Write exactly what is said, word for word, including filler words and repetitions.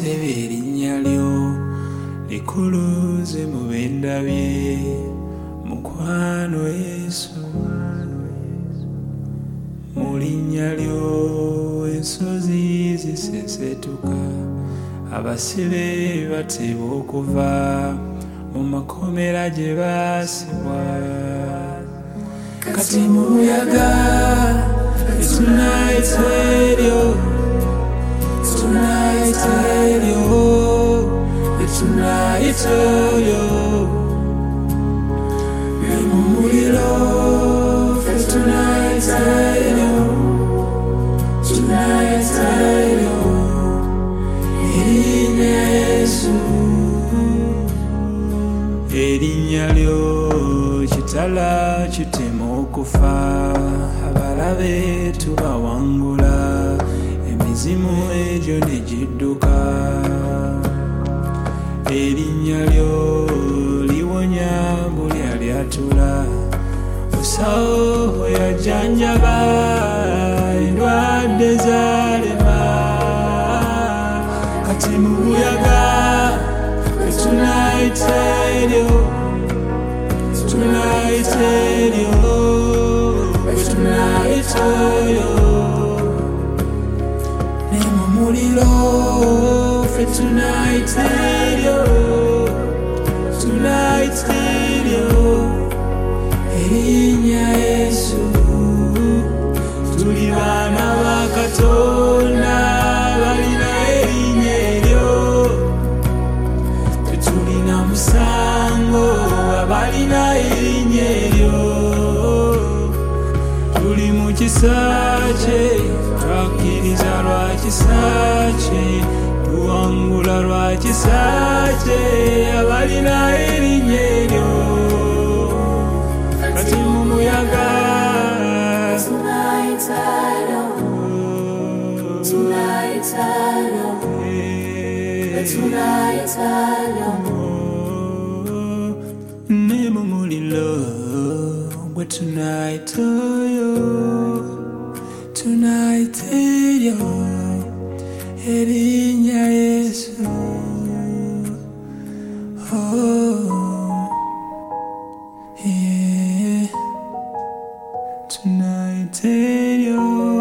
ssebe erinnya lyo likuluze mu b'endabye mukwano Yesu mu linnya lyo ensozi zisesetuka abasibe bateba okuva mu makomera gye baasibwa kati mu buyaga tunaayita eryo tunaayita eryo tunaayita eryo ne mu muliro ffe tunaayita eryo tunaayita eryo erinnya Yesu erinnya lyo kitala kitema okufa abalabe tubawangula emizimu egyo ne gidduka erinnya lyo liwonya buli alyatula musawo yajjanjaba endwadde zalema kati mu buyaga tunaayita eryo tunaayita eryo tunaayita eryo ne mu muliro ffe tunaayita eryo tunaayita eryo erinnya Yesu tuli baana ba Katonda balina erinnya eryo tetulina musango abalina erinnya eryo tuli mu kisa kye twakkiriza lwa kisa kye tuwangula lwa kisa kye abalina erinnya eryo kati mu muyaga tunaayita eryo tunaayita eryo tunaayita eryo ne mu muliro gwe tunaayita eryo tunaayita eryo erinnya Yesu oh yeah tunaayita eryo